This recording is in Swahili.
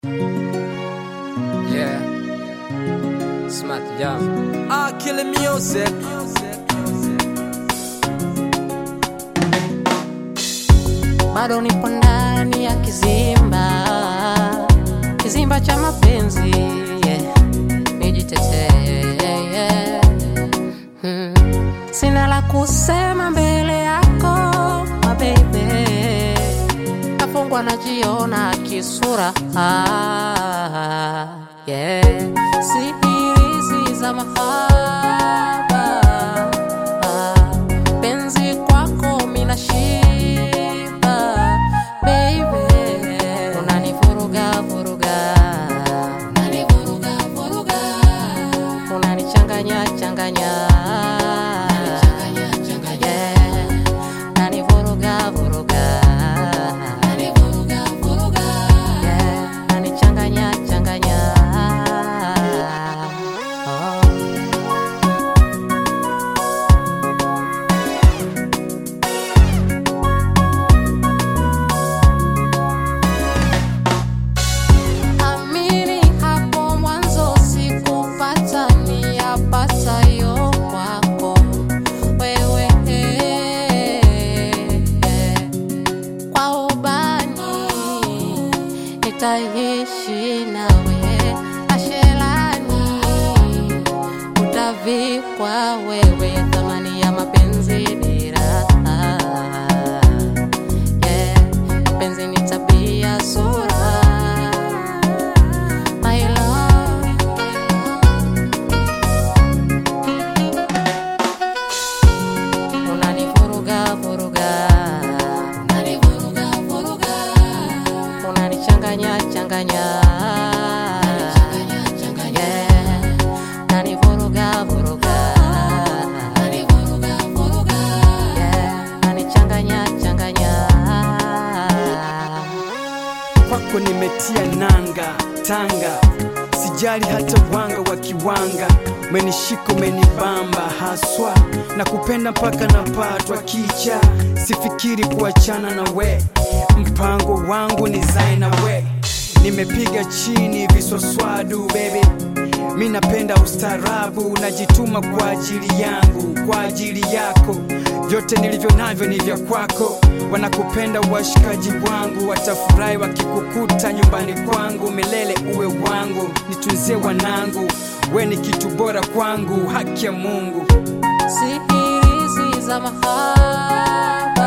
Yeah, smart jam. Killing music. Bado nipo ndani ya kizimba cha mapenzi, yeah. Nijitetee, yeah. Sina la kusema mbele yako, my baby. Nafungwa najiona kisura, yeah. Sihirizi za mahaba, penzi kwako mina shiba, baby. Unanivuruga, unanichanganya, yeah. Unanivuruga, yeah. Unanichanganya, oh. Amini hapo mwanzo sikupata, niyapata yo kwako wewe, kwa ubani nitaishi nawe, ashelani utavikwa wewe, thamani ya mapenzi dira, yeah. Mapenzi ni tabia sura, my love. Unanivuruga, unanichanganya, yeah. Unanivuruga, yeah. Unanichanganya. Kwako nimetia nanga, tanga, sijali hata wanga wa kiwanga. Menishiko menibamba haswa, na kupenda mpaka napatwa kicha. Sifikiri kuachana na we, mpango wangu ni zae na we. Nimepiga chini viswaswadu baby, mi napenda ustarabu. Najituma kwa ajili yangu, kwa ajili yako. Vyote nilivyo navyo ni vya kwako. Wanakupenda washikaji wangu, watafurahi wakikukuta nyumbani kwangu. Milele uwe wangu, nitunzie wanangu. We ni kitu bora kwangu, haki ya Mungu. Sihirizi za mahaba,